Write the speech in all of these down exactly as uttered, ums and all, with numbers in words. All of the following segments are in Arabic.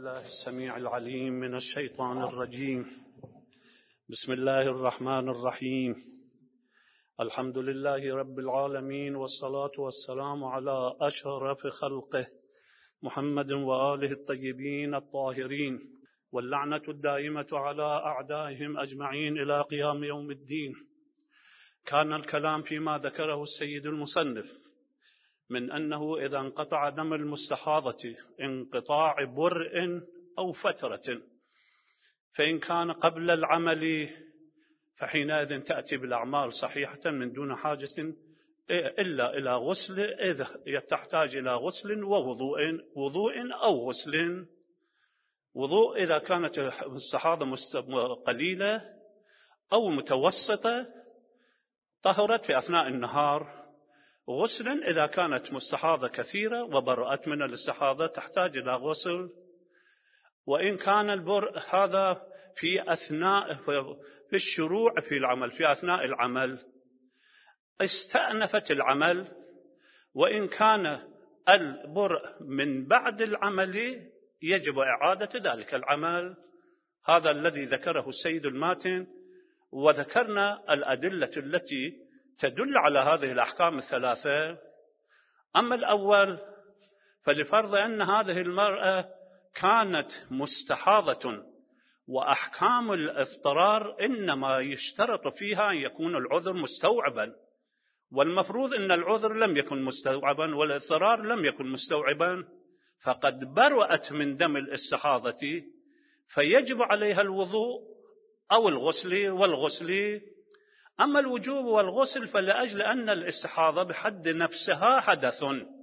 بالله السميع العليم من الشيطان الرجيم. بسم الله الرحمن الرحيم. الحمد لله رب العالمين، والصلاة والسلام على أشرف خلقه محمد وآله الطيبين الطاهرين، واللعنة الدائمة على أعدائهم أجمعين إلى قيام يوم الدين. كان الكلام فيما ذكره السيد المصنف من أنه إذا انقطع دم المستحاضة انقطاع برء أو فترة، فإن كان قبل العمل فحينئذ تأتي بالأعمال صحيحة من دون حاجة إلا إلى غسل، إذا تحتاج إلى غسل ووضوء وضوء أو غسل. وضوء إذا كانت المستحاضة قليلة أو متوسطة طهرت في أثناء النهار. غسل إذا كانت مستحاضة كثيرة وبرأت من الاستحاضة تحتاج إلى غسل. وإن كان البرء هذا في أثناء في الشروع في العمل، في أثناء العمل استأنفت العمل، وإن كان البرء من بعد العمل يجب إعادة ذلك العمل. هذا الذي ذكره السيد الماتن، وذكرنا الأدلة التي تدل على هذه الأحكام الثلاثة. أما الأول فلفرض أن هذه المرأة كانت مستحاضة، وأحكام الاضطرار إنما يشترط فيها أن يكون العذر مستوعبا، والمفروض أن العذر لم يكن مستوعبا والاضطرار لم يكن مستوعبا، فقد برأت من دم الاستحاضة، فيجب عليها الوضوء أو الغسل والغسل. أما الوجوب والغسل فلأجل أن الاستحاضة بحد نفسها حدث،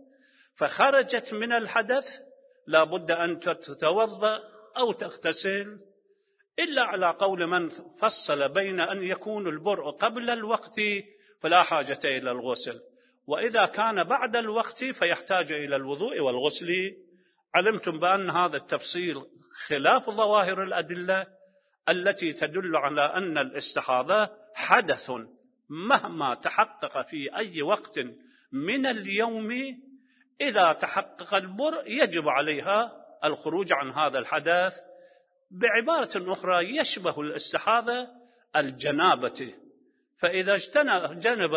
فخرجت من الحدث لا بد أن تتوضأ أو تغتسل، إلا على قول من فصل بين أن يكون البرء قبل الوقت فلا حاجة إلى الغسل، وإذا كان بعد الوقت فيحتاج إلى الوضوء والغسل. علمتم بأن هذا التفصيل خلاف ظواهر الأدلة التي تدل على أن الاستحاضة حدث مهما تحقق في أي وقت من اليوم، إذا تحقق البرء يجب عليها الخروج عن هذا الحدث. بعبارة أخرى يشبه الاستحاضة الجنابة، فإذا جنب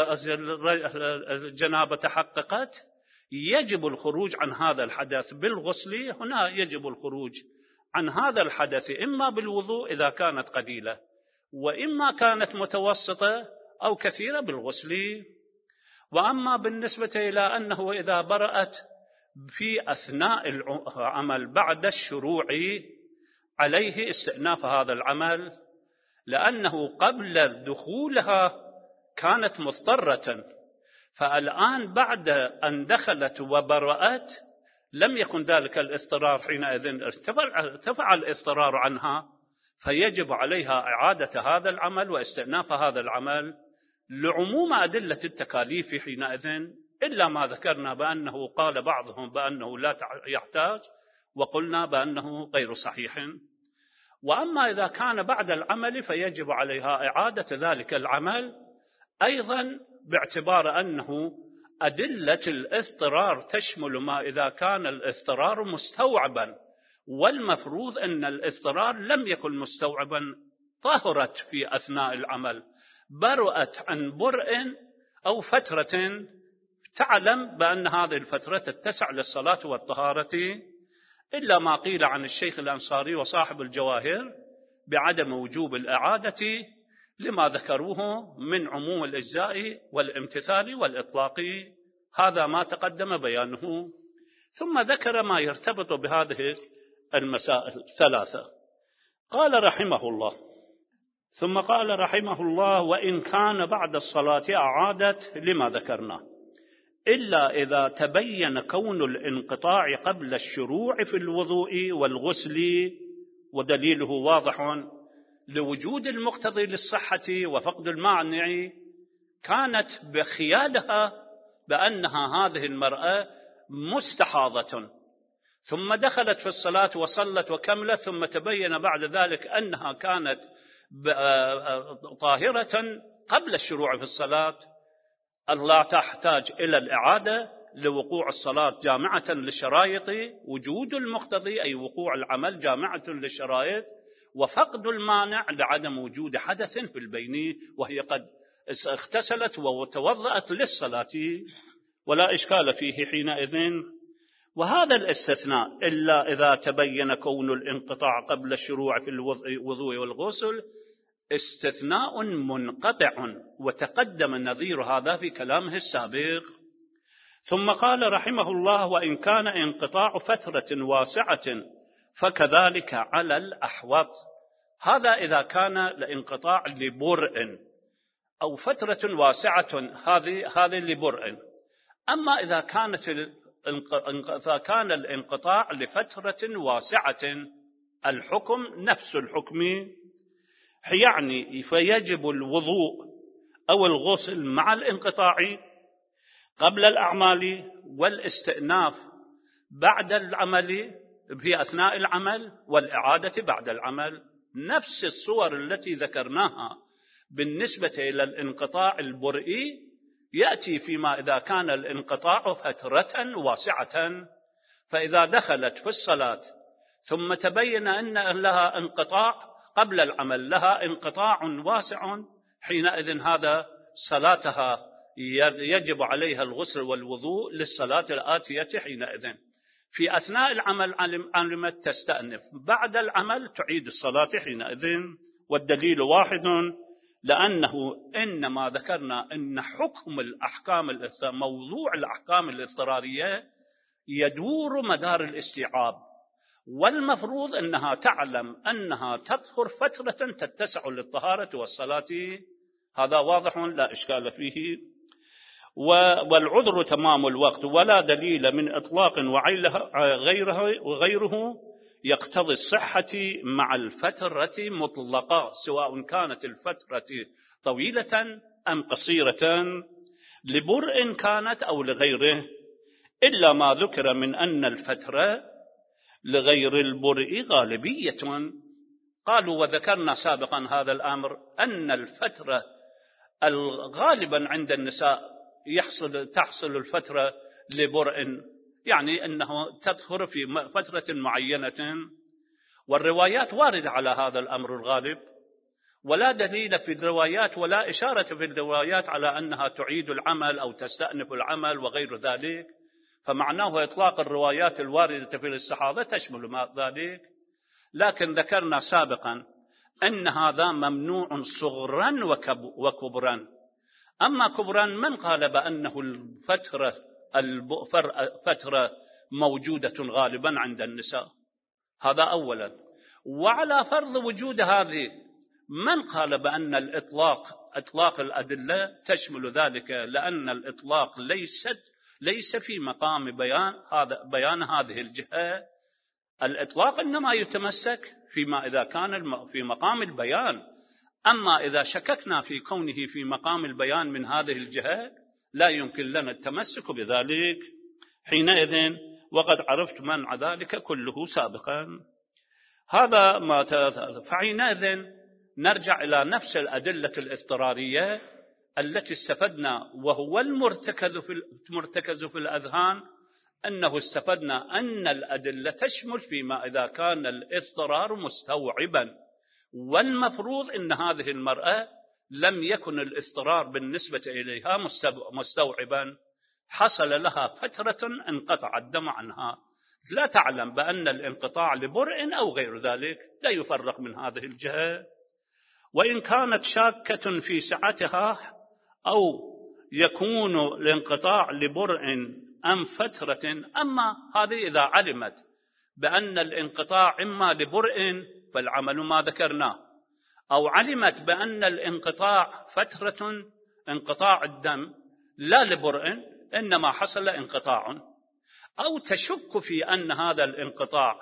الجنابة تحققت يجب الخروج عن هذا الحدث بالغسل. هنا يجب الخروج عن هذا الحدث إما بالوضوء إذا كانت قليلة، وإما كانت متوسطة أو كثيرة بالغسل. وأما بالنسبة إلى أنه إذا برأت في أثناء العمل بعد الشروع عليه استئناف هذا العمل، لأنه قبل دخولها كانت مضطرة، فالآن بعد أن دخلت وبرأت لم يكن ذلك الاضطرار، حينئذ ارتفع الاضطرار عنها، فيجب عليها إعادة هذا العمل واستئناف هذا العمل لعموم أدلة التكاليف حينئذ، إلا ما ذكرنا بأنه قال بعضهم بأنه لا يحتاج، وقلنا بأنه غير صحيح. وأما إذا كان بعد العمل فيجب عليها إعادة ذلك العمل أيضا، باعتبار أنه أدلة الاضطرار تشمل ما إذا كان الاضطرار مستوعبا، والمفروض أن الاضطرار لم يكن مستوعبا، طهرت في أثناء العمل، برأت عن برء أو فترة تعلم بأن هذه الفترة تتسع للصلاة والطهارة، إلا ما قيل عن الشيخ الأنصاري وصاحب الجواهر بعدم وجوب الإعادة لما ذكروه من عموم الإجزاء والامتثال والإطلاق. هذا ما تقدم بيانه. ثم ذكر ما يرتبط بهذه المسائل الثلاثة. قال رحمه الله ثم قال رحمه الله: وإن كان بعد الصلاة أعادت لما ذكرنا، إلا إذا تبين كون الانقطاع قبل الشروع في الوضوء والغسل، ودليله واضح لوجود المقتضي للصحة وفقد المانع. كانت بخيالها بأنها هذه المرأة مستحاضة، ثم دخلت في الصلاة وصلت وكملت، ثم تبين بعد ذلك أنها كانت طاهرة قبل الشروع في الصلاة، لا تحتاج إلى الإعادة لوقوع الصلاة جامعة للشرائط، وجود المقتضي أي وقوع العمل جامعة للشرائط، وفقد المانع لعدم وجود حدث في البين وهي قد اغتسلت وتوضأت للصلاة ولا إشكال فيه حينئذ. وهذا الاستثناء إلا إذا تبين كون الانقطاع قبل الشروع في الوضوء والغسل استثناء منقطع، وتقدم نظير هذا في كلامه السابق. ثم قال رحمه الله: وإن كان انقطاع فترة واسعة فكذلك على الأحوط. هذا إذا كان الانقطاع لبرء أو فترة واسعة، هذه هذه لبرء. أما إذا كانت إذا كان الانقطاع لفترة واسعة الحكم نفس الحكم، يعني فيجب الوضوء أو الغسل مع الانقطاع قبل الأعمال، والاستئناف بعد العمل في أثناء العمل، والإعادة بعد العمل. نفس الصور التي ذكرناها بالنسبة إلى الانقطاع البرئي يأتي فيما إذا كان الانقطاع فترة واسعة. فإذا دخلت في الصلاة ثم تبين أن لها انقطاع قبل العمل، لها انقطاع واسع، حينئذ هذا صلاتها يجب عليها الغسل والوضوء للصلاة الآتية حينئذ. في أثناء العمل علمت تستأنف، بعد العمل تعيد الصلاة حينئذ. والدليل واحد، لأنه إنما ذكرنا أن حكم الأحكام موضوع الأحكام الاضطرارية يدور مدار الاستيعاب، والمفروض أنها تعلم أنها تطهر فترة تتسع للطهارة والصلاة. هذا واضح لا إشكال فيه. والعذر تمام الوقت، ولا دليل من إطلاق وغيره وغيره يقتضي الصحة مع الفترة مطلقة، سواء كانت الفترة طويلة أم قصيرة، لبرء كانت أو لغيره، إلا ما ذكر من أن الفترة لغير البرء غالبية. قالوا وذكرنا سابقا هذا الأمر، أن الفترة الغالبا عند النساء يحصل تحصل الفترة لبرء، يعني أنه تطهر في فترة معينة، والروايات واردة على هذا الأمر الغالب، ولا دليل في الروايات ولا إشارة في الروايات على أنها تعيد العمل أو تستأنف العمل وغير ذلك. فمعناه إطلاق الروايات الواردة في الاستحاضة تشمل ما ذلك. لكن ذكرنا سابقا أن هذا ممنوع صغرا وكبرا. أما كبرا من قال بأنه الفترة الفترة موجودة غالبا عند النساء، هذا أولا. وعلى فرض وجود هذه، من قال بأن الإطلاق إطلاق الأدلة تشمل ذلك، لأن الإطلاق ليست ليس في مقام بيان هذا بيان هذه الجهة. الإطلاق إنما يتمسك فيما إذا كان في مقام البيان. أما إذا شككنا في كونه في مقام البيان من هذه الجهة لا يمكن لنا التمسك بذلك حينئذ، وقد عرفت منع ذلك كله سابقا. هذا ما فحينئذ نرجع إلى نفس الأدلة الاضطرارية التي استفدنا، وهو المرتكز في المرتكز في الأذهان، أنه استفدنا أن الأدلة تشمل فيما إذا كان الاضطرار مستوعبا، والمفروض أن هذه المرأة لم يكن الاضطرار بالنسبة إليها مستوعبا، حصل لها فترة انقطع الدم عنها، لا تعلم بأن الانقطاع لبرء أو غير ذلك، لا يفرق من هذه الجهة. وإن كانت شاكة في سعتها أو يكون الانقطاع لبرء أم فترة، أما هذه إذا علمت بأن الانقطاع إما لبرء فالعمل ما ذكرناه، أو علمت بأن الانقطاع فترة انقطاع الدم لا لبرء إنما حصل انقطاع، أو تشك في أن هذا الانقطاع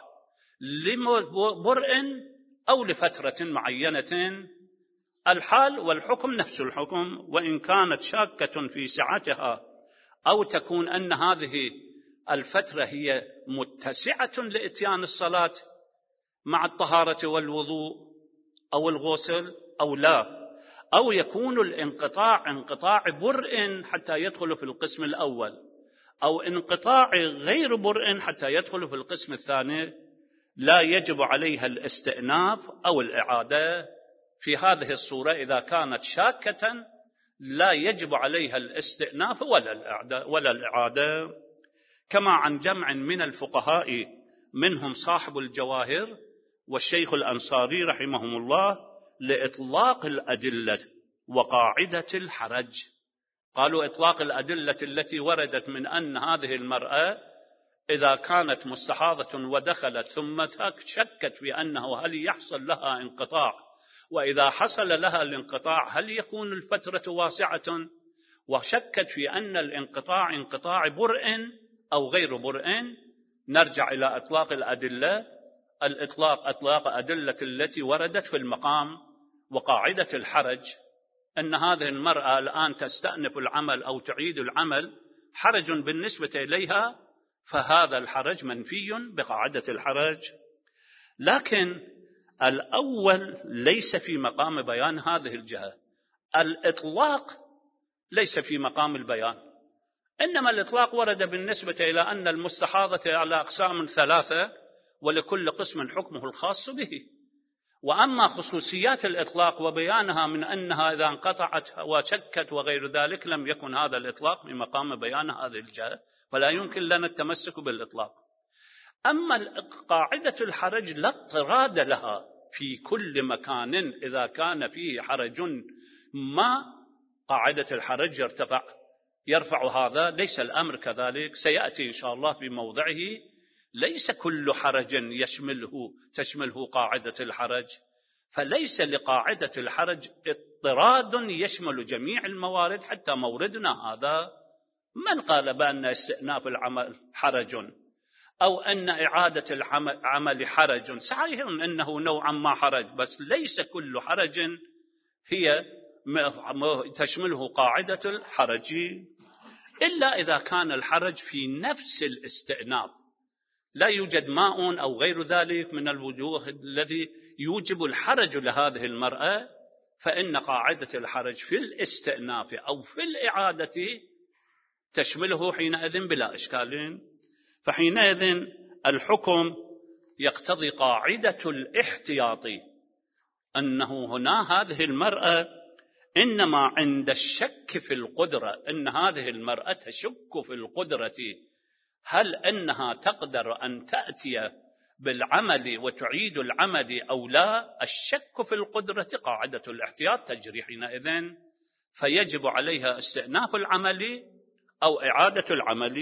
لبرء أو لفترة معينة، الحال والحكم نفس الحكم. وإن كانت شاكة في سعتها أو تكون أن هذه الفترة هي متسعة لإتيان الصلاة مع الطهارة والوضوء أو الغسل أو لا، أو يكون الانقطاع انقطاع برء حتى يدخل في القسم الأول، أو انقطاع غير برء حتى يدخل في القسم الثاني لا يجب عليها الاستئناف أو الإعادة. في هذه الصورة إذا كانت شاكة لا يجب عليها الاستئناف ولا الإعادة, ولا الإعادة. كما عن جمع من الفقهاء منهم صاحب الجواهر والشيخ الأنصاري رحمهم الله لإطلاق الأدلة وقاعدة الحرج. قالوا إطلاق الأدلة التي وردت من أن هذه المرأة إذا كانت مستحاضة ودخلت ثم شكت في أنه هل يحصل لها انقطاع، وإذا حصل لها الانقطاع هل يكون الفترة واسعة، وشكت في أن الانقطاع انقطاع برء أو غير برء، نرجع إلى إطلاق الأدلة. الإطلاق إطلاق أدلة التي وردت في المقام وقاعدة الحرج، أن هذه المرأة الآن تستأنف العمل أو تعيد العمل حرج بالنسبة إليها، فهذا الحرج منفي بقاعدة الحرج. لكن الأول ليس في مقام بيان هذه الجهة، الإطلاق ليس في مقام البيان، إنما الإطلاق ورد بالنسبة إلى أن المستحاضة على أقسام ثلاثة ولكل قسم حكمه الخاص به. وأما خصوصيات الإطلاق وبيانها من أنها إذا انقطعت وشكت وغير ذلك لم يكن هذا الإطلاق من مقام بيان هذه الجهة، فلا يمكن لنا التمسك بالإطلاق. أما قاعدة الحرج لا اضطراد لها في كل مكان، إذا كان فيه حرج ما قاعدة الحرج يرتفع يرفع هذا. ليس الأمر كذلك، سيأتي إن شاء الله في موضعه. ليس كل حرج يشمله تشمله قاعدة الحرج، فليس لقاعدة الحرج اضطراد يشمل جميع الموارد حتى موردنا هذا. من قال بأن استئناف العمل حرج أو أن إعادة العمل حرج؟ صحيح أنه نوعا ما حرج، بس ليس كل حرج هي تشمله قاعدة الحرج، إلا إذا كان الحرج في نفس الاستئناف، لا يوجد ماء أو غير ذلك من الوجوه الذي يوجب الحرج لهذه المرأة، فإن قاعدة الحرج في الاستئناف أو في الإعادة تشمله حينئذ بلا إشكال. فحينئذ الحكم يقتضي قاعدة الاحتياط، أنه هنا هذه المرأة إنما عند الشك في القدرة، إن هذه المرأة تشك في القدرة، هل أنها تقدر أن تأتي بالعمل وتعيد العمل أو لا؟ الشك في القدرة قاعدة الاحتياط تجري حينئذ، فيجب عليها استئناف العمل أو إعادة العمل.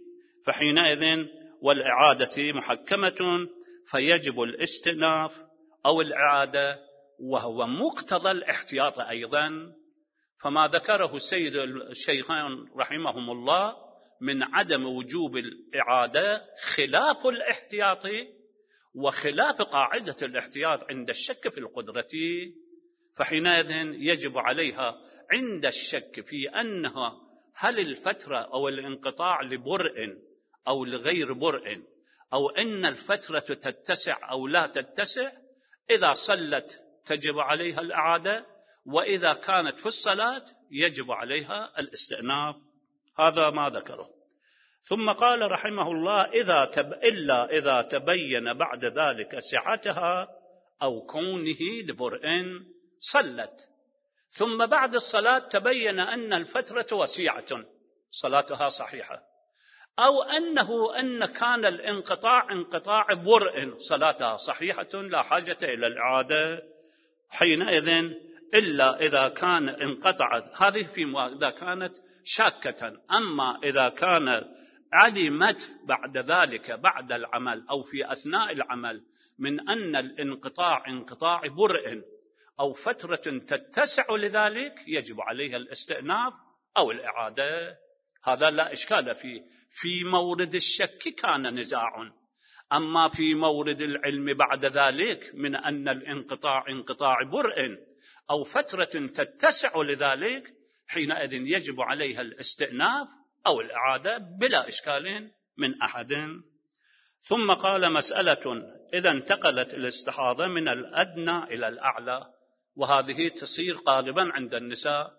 فحينئذ والإعادة محكمة، فيجب الاستئناف أو الإعادة، وهو مقتضى الاحتياط أيضا. فما ذكره السيد الشيخان رحمهم الله من عدم وجوب الإعادة خلاف الاحتياط وخلاف قاعدة الاحتياط عند الشك في القدرة. فحينئذ يجب عليها عند الشك في أنها هل الفترة أو الانقطاع لبرء أو لغير برء، أو أن الفترة تتسع أو لا تتسع، إذا صلت تجب عليها الإعادة، وإذا كانت في الصلاة يجب عليها الاستئناف. هذا ما ذكره. ثم قال رحمه الله إذا تب إلا إذا تبين بعد ذلك سعتها أو كونه لبرء صلت، ثم بعد الصلاة تبين أن الفترة وسيعة، صلاتها صحيحة، أو أنه أن كان الانقطاع انقطاع برء، صلاتها صحيحة لا حاجة إلى الإعادة. حينئذ إلا إذا كان انقطعت، هذه في إذا كانت شاكة. أما إذا كان علمت بعد ذلك بعد العمل أو في أثناء العمل من أن الانقطاع انقطاع برء أو فترة تتسع لذلك، يجب عليها الاستئناف أو الإعادة. هذا لا إشكال فيه. في مورد الشك كان نزاع، أما في مورد العلم بعد ذلك من أن الانقطاع انقطاع برء أو فترة تتسع لذلك، حينئذ يجب عليها الاستئناف أو الإعادة بلا إشكال من أحد. ثم قال مسألة إذا انتقلت الاستحاضة من الأدنى إلى الأعلى، وهذه تصير غالبا عند النساء،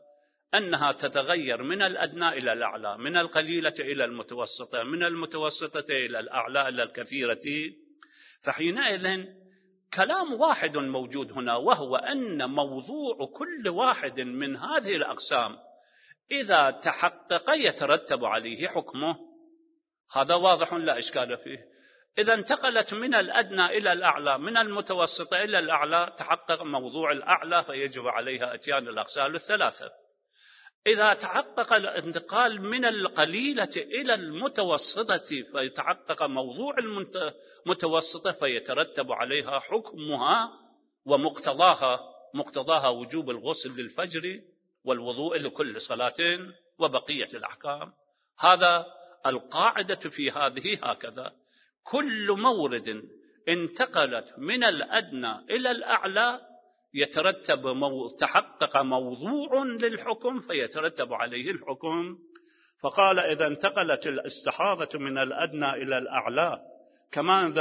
أنها تتغير من الأدنى إلى الأعلى، من القليلة إلى المتوسطة، من المتوسطة إلى الأعلى إلى الكثيرة، فحينئذ كلام واحد موجود هنا، وهو أن موضوع كل واحد من هذه الأقسام إذا تحقق يترتب عليه حكمه. هذا واضح لا إشكال فيه. إذا انتقلت من الأدنى إلى الأعلى، من المتوسطة إلى الأعلى، تحقق موضوع الأعلى فيجب عليها إتيان الأغسال الثلاثة. إذا تحقق الانتقال من القليلة إلى المتوسطة فيتحقق موضوع المتوسطة فيترتب عليها حكمها ومقتضاها، مقتضاها وجوب الغسل للفجر والوضوء لكل صلاة وبقية الأحكام. هذا القاعدة في هذه هكذا: كل مورد انتقلت من الأدنى إلى الأعلى يترتب مو... تحقق موضوع للحكم فيترتب عليه الحكم. فقال إذا انتقلت الاستحاضة من الأدنى إلى الأعلى، كما إذا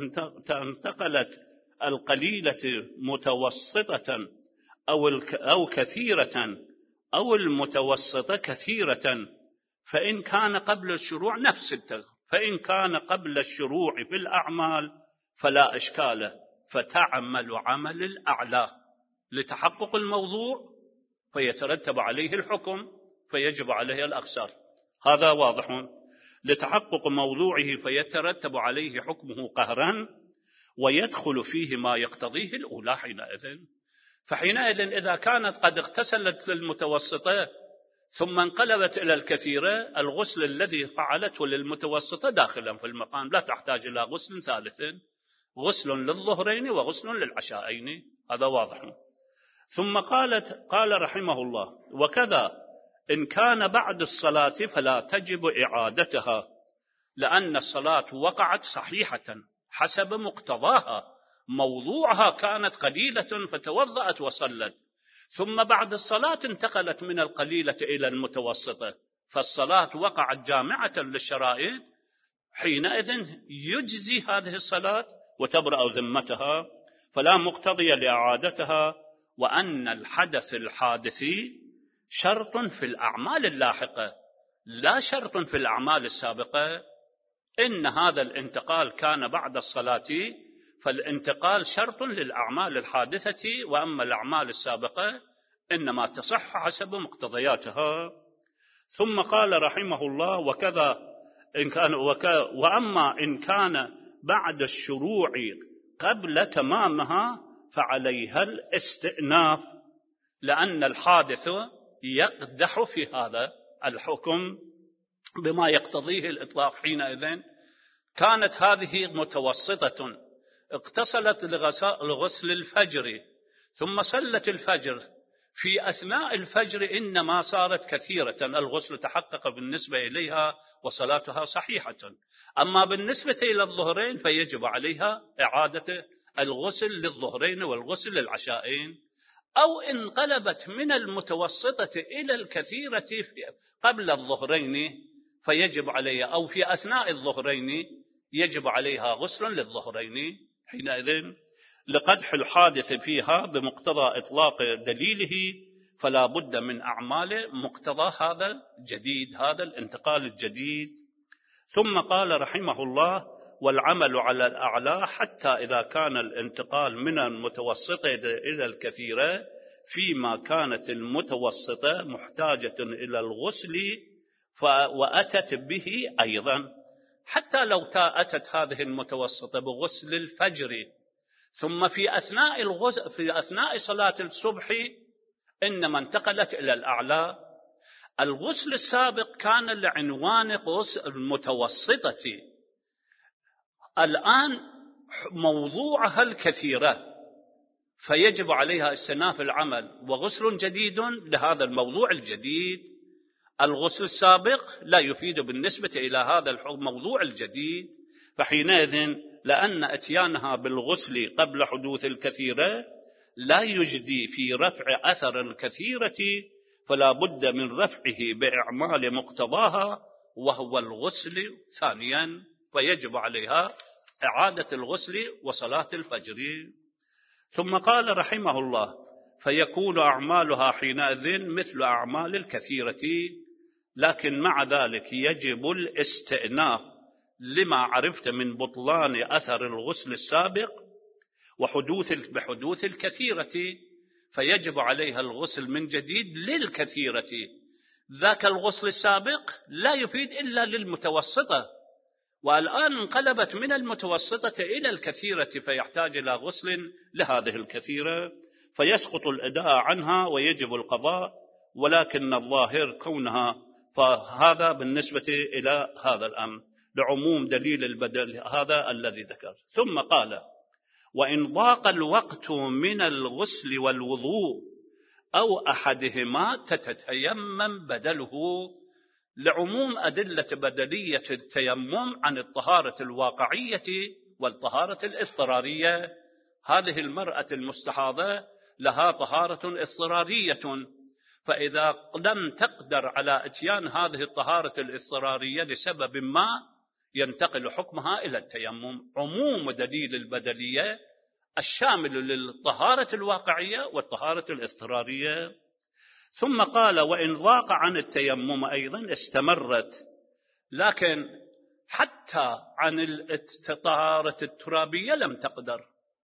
انتقلت القليلة متوسطة أو, الك... أو كثيرة أو المتوسطة كثيرة، فإن كان قبل الشروع نفس التغ... فإن كان قبل الشروع في الأعمال فلا إشكال، فتعمل عمل الأعلى لتحقق الموضوع فيترتب عليه الحكم فيجب عليه الأغسال. هذا واضح. لتحقق موضوعه فيترتب عليه حكمه قهرا ويدخل فيه ما يقتضيه الأولى حينئذ. فحينئذ إذا كانت قد اغتسلت للمتوسطة ثم انقلبت إلى الكثيرة، الغسل الذي فعلته للمتوسطة داخلا في المقام، لا تحتاج إلى غسل ثالث، غسل للظهرين وغسل للعشاءين. هذا واضح. ثم قالت قال رحمه الله: وكذا إن كان بعد الصلاة فلا تجب إعادتها، لأن الصلاة وقعت صحيحة حسب مقتضاها، موضوعها كانت قليلة فتوضأت وصلت، ثم بعد الصلاة انتقلت من القليلة إلى المتوسطة، فالصلاة وقعت جامعة للشرائط، حينئذ يجزي هذه الصلاة وتبرأ ذمتها، فلا مقتضي لإعادتها. وأن الحدث الحادثي شرط في الأعمال اللاحقة لا شرط في الأعمال السابقة. إن هذا الانتقال كان بعد الصلاة، فالانتقال شرط للأعمال الحادثة، وأما الأعمال السابقة إنما تصح حسب مقتضياتها. ثم قال رحمه الله: وكذا إن كان وكا وأما إن كان بعد الشروع قبل تمامها فعليها الاستئناف، لأن الحادث يقدح في هذا الحكم بما يقتضيه الإطلاق. حينئذ كانت هذه متوسطة اغتسلت لغسل الفجر ثم صلت الفجر، في أثناء الفجر إنما صارت كثيرة، الغسل تحقق بالنسبة إليها وصلاتها صحيحة. أما بالنسبة إلى الظهرين فيجب عليها إعادة الغسل للظهرين والغسل للعشاءين. أو انقلبت من المتوسطة إلى الكثيرة قبل الظهرين فيجب عليها، أو في أثناء الظهرين يجب عليها غسل للظهرين. حينئذ لقدح الحادث فيها بمقتضى إطلاق دليله فلا بد من أعمال مقتضى هذا الجديد، هذا الانتقال الجديد. ثم قال رحمه الله: والعمل على الأعلى حتى إذا كان الانتقال من المتوسطة إلى الكثيرة، فيما كانت المتوسطة محتاجة إلى الغسل وأتت به أيضا، حتى لو أتت هذه المتوسطة بغسل الفجر ثم في أثناء الغسل في أثناء صلاة الصبح إنما انتقلت إلى الأعلى، الغسل السابق كان لعنوان غسل المتوسطة، الآن موضوعها الكثيرة فيجب عليها استئناف العمل وغسل جديد لهذا الموضوع الجديد. الغسل السابق لا يفيد بالنسبة إلى هذا الموضوع الجديد، فحينئذ لأن أتيانها بالغسل قبل حدوث الكثيرة لا يجدي في رفع أثر الكثيرة، فلا بد من رفعه بإعمال مقتضاها وهو الغسل ثانيا، فيجب عليها إعادة الغسل وصلاة الفجر. ثم قال رحمه الله: فيكون أعمالها حينئذ مثل أعمال الكثيرة، لكن مع ذلك يجب الاستئناف لما عرفت من بطلان أثر الغسل السابق وحدوث بحدوث الكثيرة، فيجب عليها الغسل من جديد للكثيرة. ذاك الغسل السابق لا يفيد إلا للمتوسطة، والآن انقلبت من المتوسطة إلى الكثيرة، فيحتاج إلى غسل لهذه الكثيرة، فيسقط الأداء عنها ويجب القضاء. ولكن الظاهر كونها، فهذا بالنسبة إلى هذا الأمر لعموم دليل البدل هذا الذي ذكر. ثم قال: وإن ضاق الوقت من الغسل والوضوء أو أحدهما تتيمم بدله، لعموم أدلة بدلية التيمم عن الطهارة الواقعية والطهارة الاضطرارية. هذه المرأة المستحاضة لها طهارة اضطرارية، فإذا لم تقدر على إتيان هذه الطهارة الاضطرارية لسبب ما ينتقل حكمها إلى التيمم. عموم دليل البدلية الشامل للطهارة الواقعية والطهارة الاضطرارية. ثم قال: وإن ضاق عن التيمم أيضا استمرت، لكن حتى عن الطهارة الترابية لم تقدر.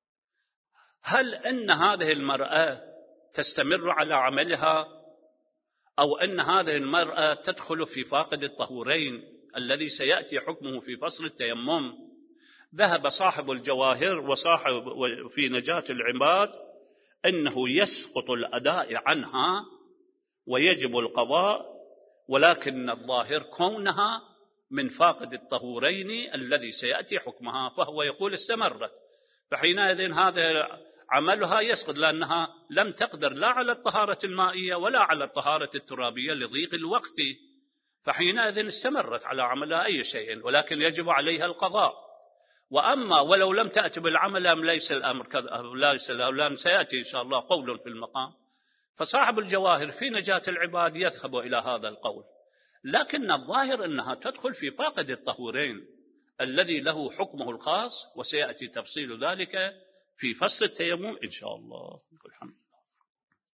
هل أن هذه المرأة تستمر على عملها، أو أن هذه المرأة تدخل في فاقد الطهورين الذي سيأتي حكمه في فصل التيمم؟ ذهب صاحب الجواهر وصاحب في نجاة العباد أنه يسقط الأداء عنها ويجب القضاء، ولكن الظاهر كونها من فاقد الطهورين الذي سيأتي حكمها، فهو يقول استمرت، فحينئذ هذا عملها يسقط، لأنها لم تقدر لا على الطهارة المائية ولا على الطهارة الترابية لضيق الوقت، فحينئذ استمرت على عملها أي شيء، ولكن يجب عليها القضاء. وأما ولو لم تأتي بالعمل أم ليس الأمر ليس لم سيأتي إن شاء الله قول في المقام، فصاحب الجواهر في نجاة العباد يذهب إلى هذا القول، لكن الظاهر أنها تدخل في فاقد الطهورين الذي له حكمه الخاص، وسيأتي تفصيل ذلك في فصل التيمم إن شاء الله. الحمد.